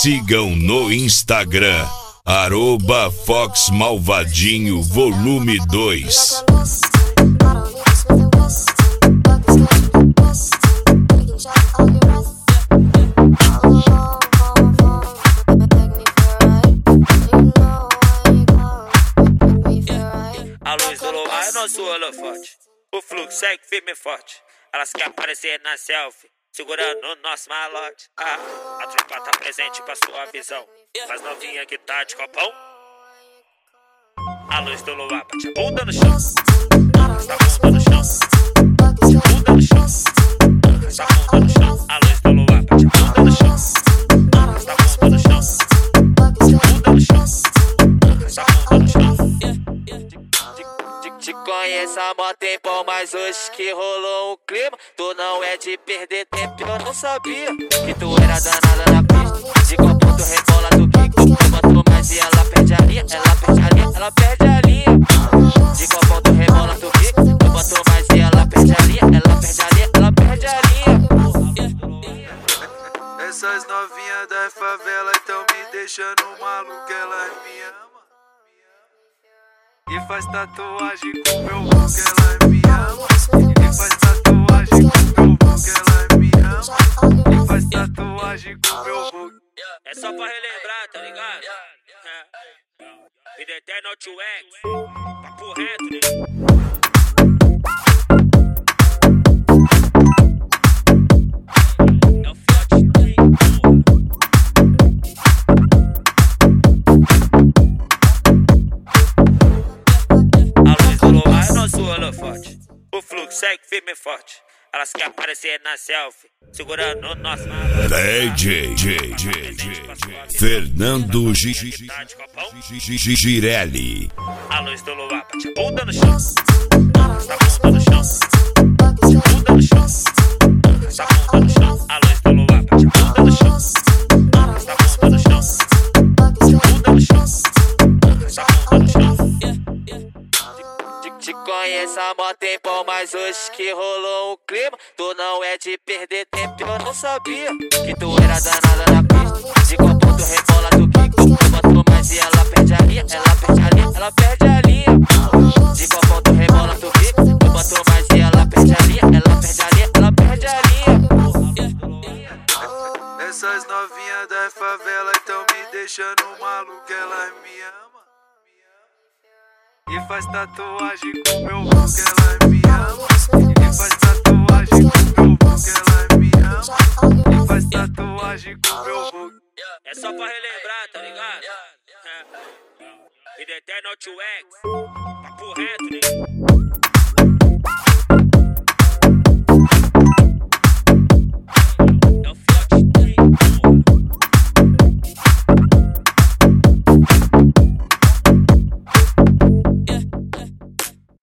sigam no Instagram, @FoxMalvadinho Volume 2. A luz do luar é nosso holofote. O fluxo segue firme e forte. Elas querem aparecer na selfie, segurando o nosso malote. A tropa tá presente pra sua visão. Mas novinha que tá de copão. A luz do luar bate a bunda no chão. Arrasta a bunda no chão. Bate a bunda no chão. Arrasta a bunda no chão. A luz do luar bate a bunda no chão. Arrasta a bunda no chão. Bate a bunda no chão. Arrasta a bunda no chão. Te conheço há mó tempão, mas hoje que rolou um clima. Tu não é de perder tempo, eu não sabia que tu era danada na pista. De qual ponto rebola do kick, tu botou mais e ela perde a linha. Ela perde a linha, ela perde a linha. De qual ponto rebola do kick, tu botou mais e ela perde a linha. Ela perde a linha, ela perde a linha. Essas novinhas da favela tão me deixando maluco, elas me amam. E faz tatuagem com meu vulgo, ela me ama. E faz tatuagem com meu vulgo, ela me ama. E faz tatuagem com meu vulgo. É só pra relembrar, tá ligado? Vida eterna ao tio X. Papo reto, né? O fluxo segue firme e forte. Elas querem aparecer na selfie, segurando o nosso malote. DJ Fernando Girelli. A luz do luar bate a bunda no chão. Arrasta a bunda no chão. Bate a bunda no chão. Arrasta a bunda no chão. A luz do luar bate a bunda no chão. Arrasta a bunda no chão. Bate a bunda no chão. Arrasta a bunda no chão. Te conheço há mó tempão, mas hoje que rolou um clima. Tu não é de perder tempo, eu não sabia que tu era danada na pista. De qual ponto rebola do kick, tu botou mais e ela perde a linha. Ela perde a linha, ela perde a linha. De qual ponto rebola do kick, tu botou mais e ela perde a linha. Ela perde a linha, ela perde a linha. Essas novinhas da favela tão me deixando maluco, elas me amam. E faz tatuagem com meu vulgo, ela me ama. E faz tatuagem com meu vulgo, ela me ama. E faz tatuagem com meu vulgo. É só pra relembrar, tá ligado? Vida eterna ao tio X. Papo reto, né?